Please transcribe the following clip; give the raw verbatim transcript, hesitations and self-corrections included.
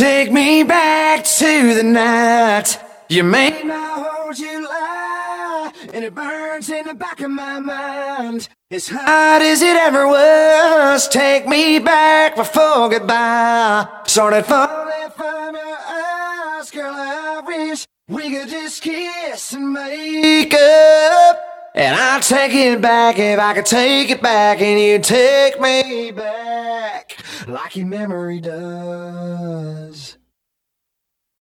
Take me back to the night you made my whole July, and it burns in the back of my mind as hot as it ever was. Take me back before goodbye started falling from your eyes. Girl, I wish we could just kiss and make up, and I'll take it back if I could take it back, and you take me back like your memory does.